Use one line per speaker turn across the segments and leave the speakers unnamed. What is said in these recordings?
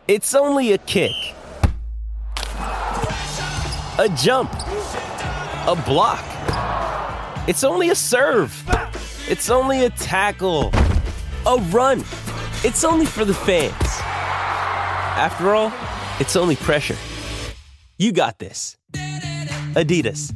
It's only a kick, a jump, a block. It's only a serve. It's only a tackle, a run. It's only for the fans. After all, it's only pressure. You got this. Adidas.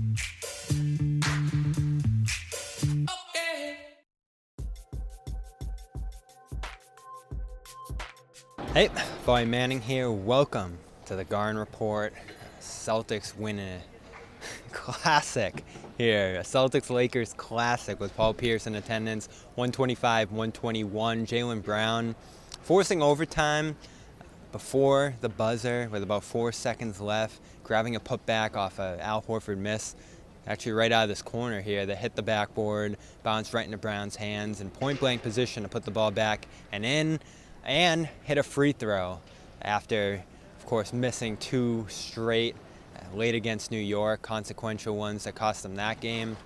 Hey, Boy Manning here. Welcome to the Garden Report. Celtics winning a classic here. A Celtics-Lakers classic with Paul Pierce in attendance. 125-121. Jaylen Brown forcing overtime before the buzzer with about 4 seconds left, grabbing a putback off a Al Horford miss. Actually right out of this corner here that hit the backboard, bounced right into Brown's hands in point-blank position to put the ball back and in, and hit a free throw after, of course, missing 2 straight late against New York, consequential ones that cost them that game.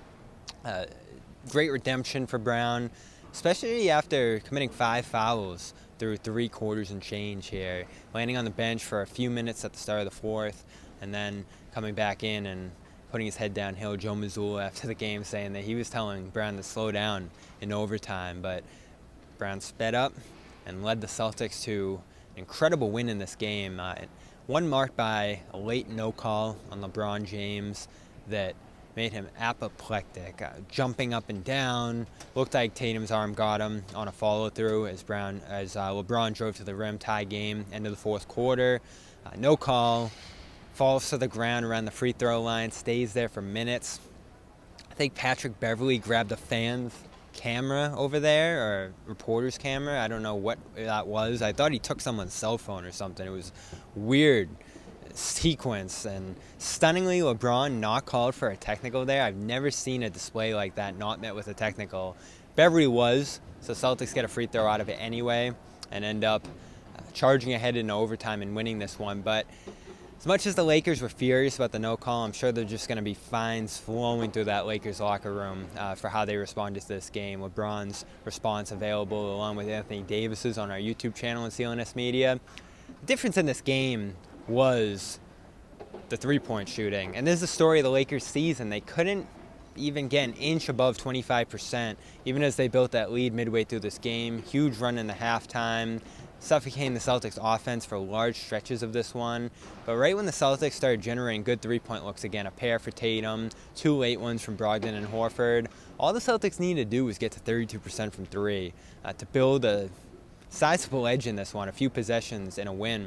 Great redemption for Brown, especially after committing 5 fouls through 3 quarters and change here, landing on the bench for a few minutes at the start of the fourth, and then coming back in and putting his head downhill. Joe Mazzulla after the game saying that he was telling Brown to slow down in overtime, but Brown sped up and led the Celtics to an incredible win in this game. One marked by a late no call on LeBron James that made him apoplectic, jumping up and down. Looked like Tatum's arm got him on a follow-through as LeBron drove to the rim, tie game, end of the fourth quarter. No call, falls to the ground around the free throw line, stays there for minutes. I think Patrick Beverley grabbed a fan's camera over there, or reporter's camera. I don't know what that was. I thought he took someone's cell phone or something. It was weird sequence, and stunningly LeBron not called for a technical there. I've never seen a display like that not met with a technical. Beverley was, so Celtics get a free throw out of it anyway and end up charging ahead in overtime and winning this one. But as much as the Lakers were furious about the no call, I'm sure there's just going to be fines flowing through that Lakers locker room for how they responded to this game. LeBron's response available along with Anthony Davis's on our YouTube channel and CLNS Media. The difference in this game was the three-point shooting. And this is the story of the Lakers season. They couldn't even get an inch above 25%, even as they built that lead midway through this game. Huge run in the halftime, suffocating the Celtics offense for large stretches of this one. But right when the Celtics started generating good three-point looks again, a pair for Tatum, 2 late ones from Brogdon and Horford, all the Celtics needed to do was get to 32% from 3 to build a sizable edge in this one, a few possessions in a win.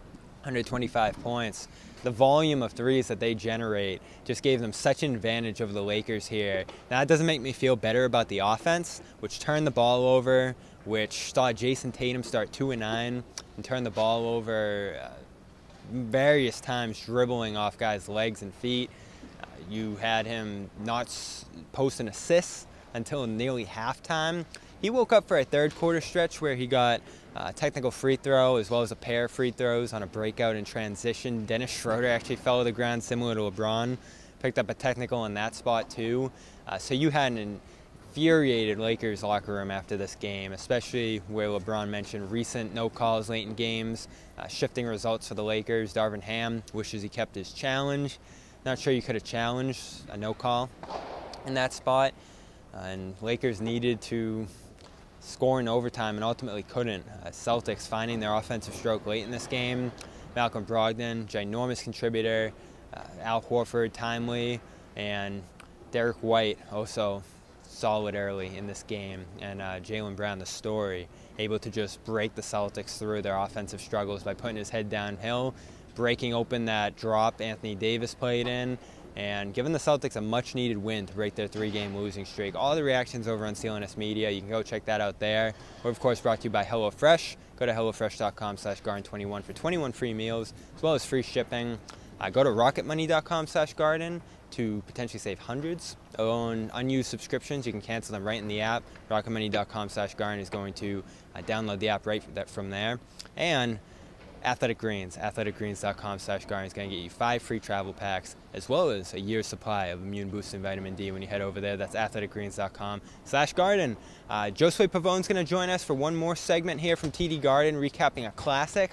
125 points. The volume of threes that they generate just gave them such an advantage over the Lakers here. Now, that doesn't make me feel better about the offense, which turned the ball over, which saw Jason Tatum start 2-9 and turn the ball over various times, dribbling off guys' legs and feet. You had him not post an assist until nearly halftime. He woke up for a third quarter stretch where he got a technical free throw as well as a pair of free throws on a breakout in transition. Dennis Schroeder actually fell to the ground similar to LeBron. Picked up a technical in that spot too. So you had an infuriated Lakers locker room after this game, especially where LeBron mentioned recent no calls late in games, shifting results for the Lakers. Darvin Ham wishes he kept his challenge. Not sure you could have challenged a no call in that spot. And Lakers needed to score in overtime and ultimately couldn't. Celtics finding their offensive stroke late in this game. Malcolm Brogdon, ginormous contributor. Al Horford, timely. And Derek White, also solid early in this game. And Jaylen Brown, the story, able to just break the Celtics through their offensive struggles by putting his head downhill, breaking open that drop Anthony Davis played in, and giving the Celtics a much-needed win to break their 3-game losing streak. All the reactions over on CLNS Media. You can go check that out there. We're, of course, brought to you by HelloFresh. Go to HelloFresh.com/Garden21 for 21 free meals, as well as free shipping. Go to RocketMoney.com/Garden to potentially save hundreds on unused subscriptions. You can cancel them right in the app. RocketMoney.com/Garden is going to download the app right from there. And Athletic Greens, athleticgreens.com/Garden is going to get you 5 free travel packs, as well as a year's supply of immune-boosting vitamin D when you head over there. That's athleticgreens.com/Garden. Josue Pavon's going to join us for one more segment here from TD Garden, recapping a classic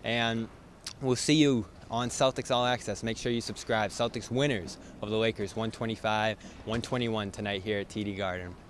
And we'll see you on Celtics All Access. Make sure you subscribe. Celtics winners of the Lakers 125-121 tonight here at TD Garden.